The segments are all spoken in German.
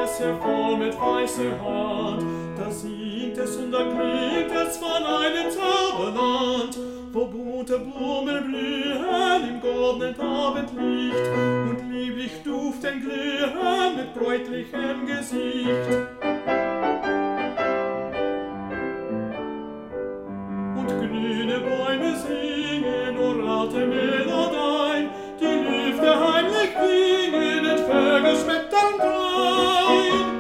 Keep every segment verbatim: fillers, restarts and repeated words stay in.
es hervor mit weißer Hand. Da singt es und da klingt es von einem Zauberland, wo bunte Blumen blühen im goldenen Abendlicht und lieblich duften glühen mit bräutlichem Gesicht. Und grüne Bäume singen uralte Melodien, die Lüfte heimlich klingen und Vögel schmettern drein.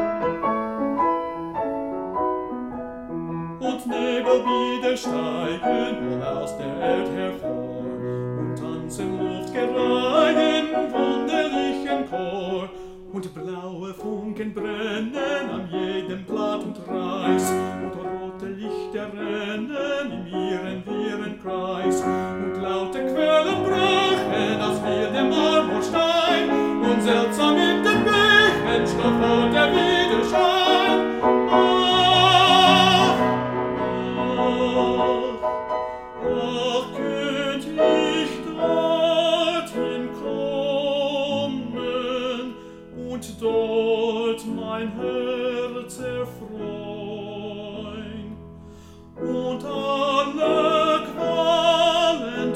Und Nebel wieder steigen wohl aus der Erde hervor und tanzen Luftgereihen wunderlichen Chor. Und blaue Funken brennen an jedem Blatt und Reis und rote Lichter rennen in ihren wirren Kreis. Und laute Quellen brechen aus wildem Marmorstein und seltsam in den Bächen schnuppert der Widerschein. Ach, ach, ach, könnt ich dorthin kommen und dort mein Herz erfreuen und alle Qualen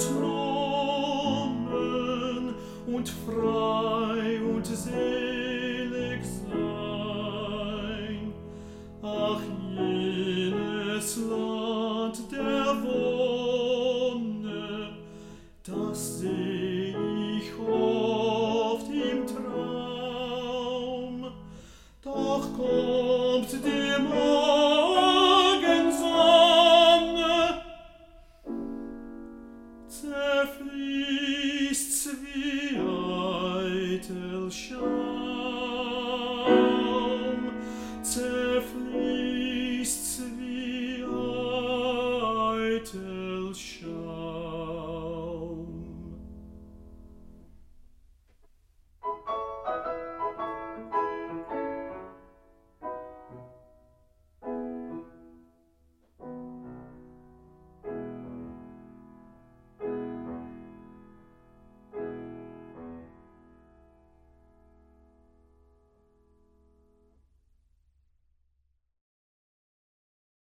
tronen und frei und selig sein. Ach, jenes Land der Wonne, das seh ich oft im Traum. Doch kommt dem